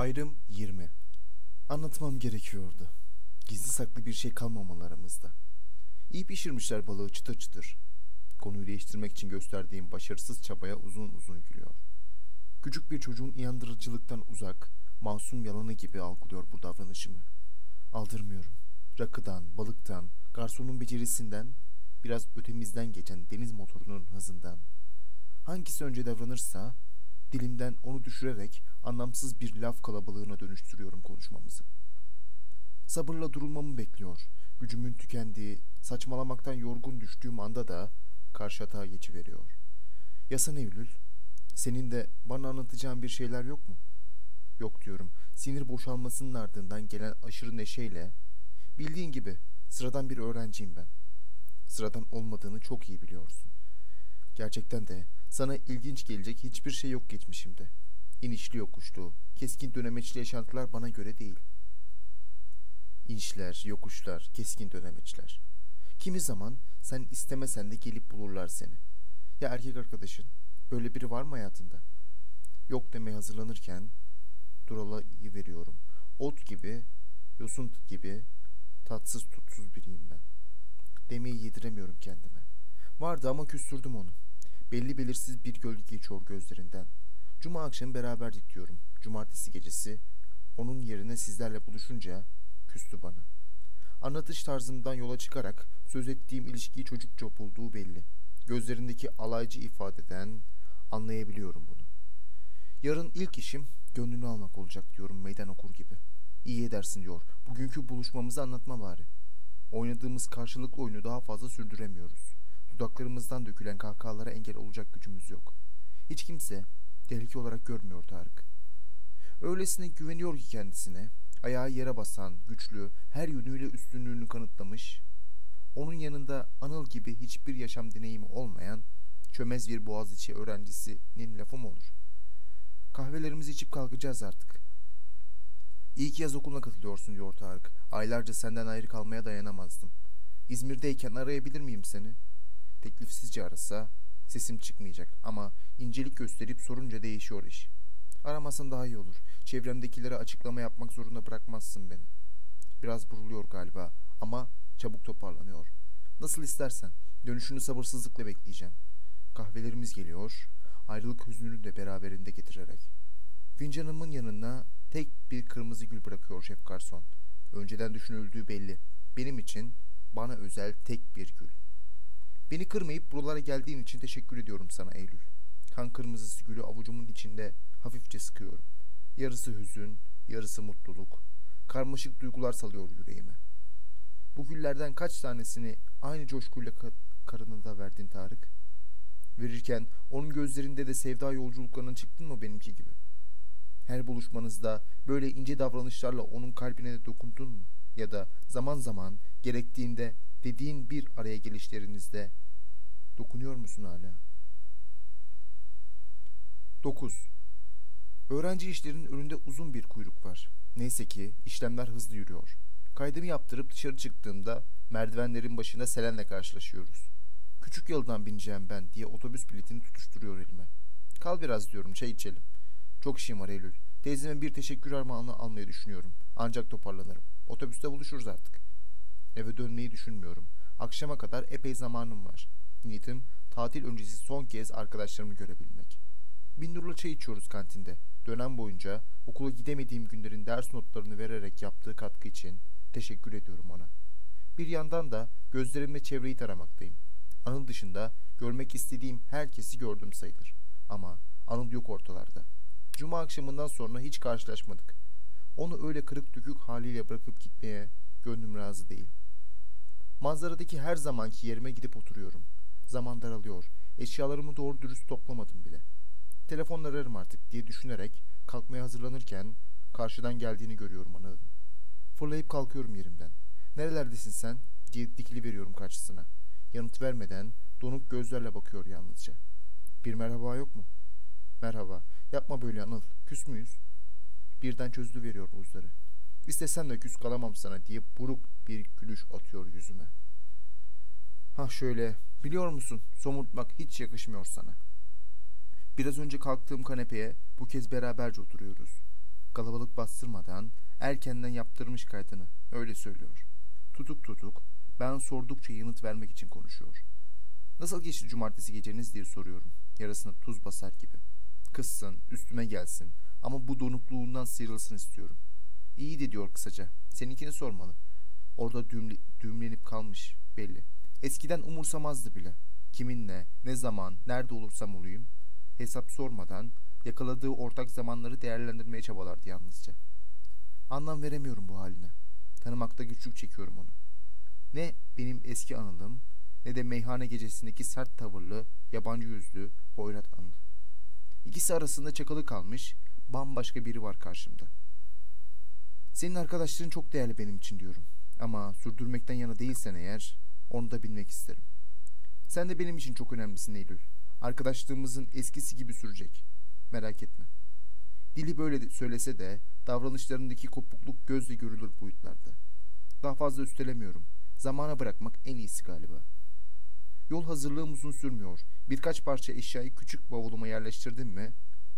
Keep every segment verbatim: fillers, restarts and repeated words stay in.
Ayrım yirmi. Anlatmam gerekiyordu. Gizli saklı bir şey kalmamalı aramızda. İyi pişirmişler balığı çıtır çıtır. Konuyu değiştirmek için gösterdiğim başarısız çabaya uzun uzun gülüyor. Küçük bir çocuğun inandırıcılıktan uzak, masum yalanı gibi algılıyor bu davranışımı. Aldırmıyorum. Rakıdan, balıktan, garsonun becerisinden, biraz ötemizden geçen deniz motorunun hızından. Hangisi önce davranırsa, dilimden onu düşürerek anlamsız bir laf kalabalığına dönüştürüyorum konuşmamızı. Sabırla durulmamı bekliyor. Gücümün tükendiği, saçmalamaktan yorgun düştüğüm anda da karşı hata geçiveriyor. Yasan Eylül, senin de bana anlatacağın bir şeyler yok mu? Yok diyorum. Sinir boşalmasının ardından gelen aşırı neşeyle, bildiğin gibi sıradan bir öğrenciyim ben. Sıradan olmadığını çok iyi biliyorsun. Gerçekten de sana ilginç gelecek hiçbir şey yok geçmişimde. İnişli yokuşlu, keskin dönemeçli yaşantılar bana göre değil. İnişler, yokuşlar, keskin dönemeçler. Kimi zaman sen istemesen de gelip bulurlar seni. Ya erkek arkadaşın, böyle biri var mı hayatında? Yok demeye hazırlanırken duralayı veriyorum. Ot gibi, yosun gibi tatsız tutsuz biriyim ben. Demeyi yediremiyorum kendime. Vardı ama küstürdüm onu. Belli belirsiz bir gölge geçiyor gözlerinden. Cuma akşamı beraberdik diyorum. Cumartesi gecesi onun yerine sizlerle buluşunca küstü bana. Anlatış tarzından yola çıkarak söz ettiğim ilişkiyi çocukça bulduğu belli. Gözlerindeki alaycı ifadeden anlayabiliyorum bunu. Yarın ilk işim gönlünü almak olacak diyorum meydan okur gibi. İyi edersin diyor. Bugünkü buluşmamızı anlatma bari. Oynadığımız karşılıklı oyunu daha fazla sürdüremiyoruz. Dudaklarımızdan dökülen kahkahalara engel olacak gücümüz yok. Hiç kimse tehlike olarak görmüyor Tarık. Öylesine güveniyor ki kendisine, ayağı yere basan, güçlü, her yönüyle üstünlüğünü kanıtlamış, onun yanında Anıl gibi hiçbir yaşam deneyimi olmayan çömez bir Boğaziçi öğrencisinin lafı mı olur? Kahvelerimizi içip kalkacağız artık. İyi ki yaz okuluna katılıyorsun diyor Tarık. Aylarca senden ayrı kalmaya dayanamazdım. İzmir'deyken arayabilir miyim seni? Teklifsizce arasa sesim çıkmayacak ama incelik gösterip sorunca değişiyor iş. Aramasan daha iyi olur. Çevremdekilere açıklama yapmak zorunda bırakmazsın beni. Biraz buruluyor galiba ama çabuk toparlanıyor. Nasıl istersen. Dönüşünü sabırsızlıkla bekleyeceğim. Kahvelerimiz geliyor. Ayrılık hüznünü de beraberinde getirerek. Fincanımın yanına tek bir kırmızı gül bırakıyor şef garson. Önceden düşünüldüğü belli. Benim için bana özel tek bir gül. Beni kırmayıp buralara geldiğin için teşekkür ediyorum sana Eylül. Kan kırmızısı gülü avucumun içinde hafifçe sıkıyorum. Yarısı hüzün, yarısı mutluluk. Karmaşık duygular salıyor yüreğime. Bu güllerden kaç tanesini aynı coşkuyla ka- karına da verdin Tarık? Verirken onun gözlerinde de sevda yolculuklarına çıktın mı benimki gibi? Her buluşmanızda böyle ince davranışlarla onun kalbine de dokundun mu? Ya da zaman zaman gerektiğinde dediğin bir araya gelişlerinizde dokunuyor musun hala? dokuz. Öğrenci işlerinin önünde uzun bir kuyruk var. Neyse ki işlemler hızlı yürüyor. Kaydımı yaptırıp dışarı çıktığımda merdivenlerin başında Selen'le karşılaşıyoruz. Küçük yoldan bineceğim ben diye otobüs biletini tutuşturuyor elime. Kal biraz diyorum, çay içelim. Çok işim var Eylül. Teyzeme bir teşekkür armağanı almayı düşünüyorum. Ancak toparlanırım. Otobüste buluşuruz artık. Eve dönmeyi düşünmüyorum. Akşama kadar epey zamanım var. Niyetim tatil öncesi son kez arkadaşlarımı görebilmek. Binur'la çay içiyoruz kantinde. Dönem boyunca okula gidemediğim günlerin ders notlarını vererek yaptığı katkı için teşekkür ediyorum ona. Bir yandan da gözlerimle çevreyi taramaktayım. Anıl dışında görmek istediğim herkesi gördüm sayılır. Ama Anıl yok ortalarda. Cuma akşamından sonra hiç karşılaşmadık. Onu öyle kırık dökük haliyle bırakıp gitmeye gönlüm razı değil. Manzaradaki her zamanki yerime gidip oturuyorum. Zaman daralıyor. Eşyalarımı doğru dürüst toplamadım bile. Telefonla ararım artık diye düşünerek kalkmaya hazırlanırken karşıdan geldiğini görüyorum Anıl'ın. Fırlayıp kalkıyorum yerimden. Nerelerdesin sen diye dikili veriyorum karşısına. Yanıt vermeden donuk gözlerle bakıyor yalnızca. Bir merhaba yok mu? Merhaba. Yapma böyle Anıl. Küs müyüz? Birden çözdü veriyor buzları. İstesem de küs kalamam sana diye buruk bir gülüş atıyor yüzüme. Ha şöyle, biliyor musun, somurtmak hiç yakışmıyor sana. Biraz önce kalktığım kanepeye bu kez beraberce oturuyoruz. Kalabalık bastırmadan erkenden yaptırmış kaydını. Öyle söylüyor. Tutuk tutuk ben sordukça yanıt vermek için konuşuyor. Nasıl geçti cumartesi geceniz diye soruyorum. Yarasına tuz basar gibi. Kızsın, üstüme gelsin ama bu donukluğundan sıyrılsın istiyorum. İyi de diyor kısaca. Seninkini sormalı. Orada düğümle, düğümlenip kalmış belli. Eskiden umursamazdı bile. Kiminle, ne zaman, nerede olursam olayım. Hesap sormadan yakaladığı ortak zamanları değerlendirmeye çabalardı yalnızca. Anlam veremiyorum bu haline. Tanımakta güçlük çekiyorum onu. Ne benim eski anılım ne de meyhane gecesindeki sert tavırlı, yabancı yüzlü, hoyrat anıl. İkisi arasında çakalı kalmış, bambaşka biri var karşımda. Senin arkadaşların çok değerli benim için diyorum. Ama sürdürmekten yana değilsen eğer, onu da bilmek isterim. Sen de benim için çok önemlisin Eylül. Arkadaşlığımızın eskisi gibi sürecek. Merak etme. Dili böyle de söylese de davranışlarındaki kopukluk gözle görülür boyutlarda. Daha fazla üstelemiyorum. Zamana bırakmak en iyisi galiba. Yol hazırlığım uzun sürmüyor. Birkaç parça eşyayı küçük bavuluma yerleştirdim mi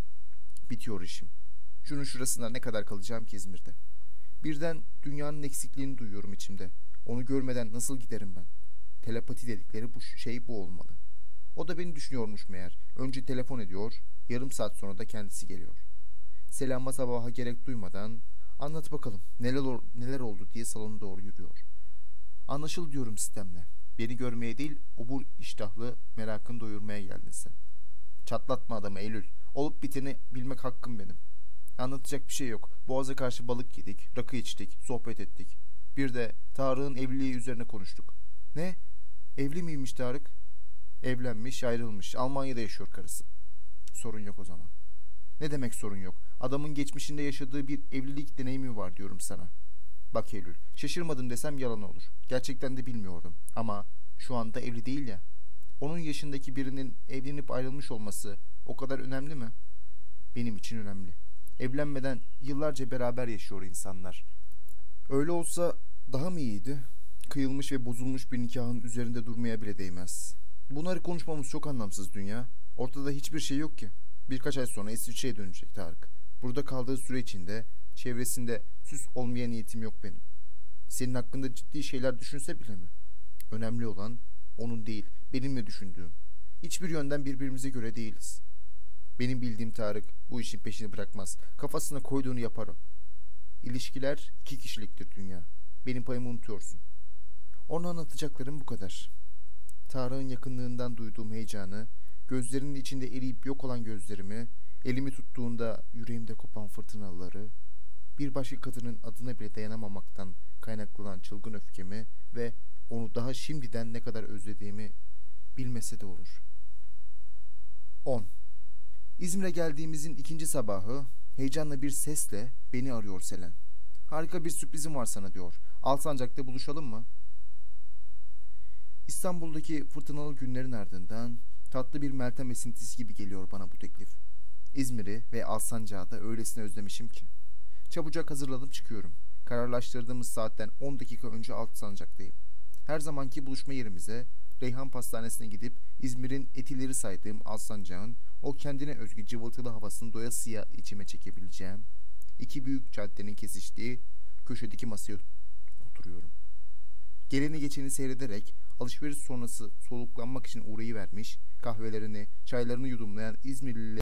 bitiyor işim. Şunun şurasında ne kadar kalacağım ki İzmir'de. Birden dünyanın eksikliğini duyuyorum içimde. Onu görmeden nasıl giderim ben? Telepati dedikleri bu şey bu olmalı. O da beni düşünüyormuş meğer. Önce telefon ediyor, yarım saat sonra da kendisi geliyor. Selama sabaha gerek duymadan anlat bakalım neler, neler oldu diye salona doğru yürüyor. Anlaşıl diyorum sistemle. Beni görmeye değil obur iştahlı merakını doyurmaya geldin sen. Çatlatma adamı Eylül. Olup biteni bilmek hakkım benim. Anlatacak bir şey yok. Boğaza karşı balık yedik, rakı içtik, sohbet ettik. Bir de Tarık'ın evliliği üzerine konuştuk. Ne? Evli miymiş Tarık? Evlenmiş, ayrılmış. Almanya'da yaşıyor karısı. Sorun yok o zaman. Ne demek sorun yok? Adamın geçmişinde yaşadığı bir evlilik deneyimi var diyorum sana. Bak Eylül, şaşırmadım desem yalan olur. Gerçekten de bilmiyordum. Ama şu anda evli değil ya. Onun yaşındaki birinin evlenip ayrılmış olması o kadar önemli mi? Benim için önemli. Evlenmeden yıllarca beraber yaşıyor insanlar. Öyle olsa daha mı iyiydi? Kıyılmış ve bozulmuş bir nikahın üzerinde durmaya bile değmez. Bunları konuşmamız çok anlamsız dünya. Ortada hiçbir şey yok ki. Birkaç ay sonra İsviçre'ye dönecek Tarık. Burada kaldığı süre içinde çevresinde süs olmaya niyetim yok benim. Senin hakkında ciddi şeyler düşünse bile mi? Önemli olan onun değil, benimle düşündüğüm. Hiçbir yönden birbirimize göre değiliz. Benim bildiğim Tarık bu işin peşini bırakmaz. Kafasına koyduğunu yapar o. İlişkiler iki kişiliktir dünya. Benim payımı unutuyorsun. Ona anlatacaklarım bu kadar. Tarık'ın yakınlığından duyduğum heyecanı, gözlerinin içinde eriyip yok olan gözlerimi, elimi tuttuğunda yüreğimde kopan fırtınaları, bir başka kadının adına bile dayanamamaktan kaynaklanan çılgın öfkemi ve onu daha şimdiden ne kadar özlediğimi bilmese de olur. on. İzmir'e geldiğimizin ikinci sabahı heyecanla bir sesle beni arıyor Selen. Harika bir sürprizim var sana diyor. Alsancak'ta buluşalım mı? İstanbul'daki fırtınalı günlerin ardından tatlı bir Meltem esintisi gibi geliyor bana bu teklif. İzmir'i ve Alsancak'ı da öylesine özlemişim ki. Çabucak hazırlanıp çıkıyorum. Kararlaştırdığımız saatten on dakika önce Alsancak'tayım. Her zamanki buluşma yerimize Reyhan Pastanesi'ne gidip İzmir'in etileri saydığım Alsancak'ın o kendine özgü cıvıltılı havasını doyasıya içime çekebileceğim iki büyük caddenin kesiştiği köşedeki masaya oturuyorum. Geleni geçeni seyrederek alışveriş sonrası soluklanmak için uğrayıvermiş, kahvelerini, çaylarını yudumlayan İzmirliler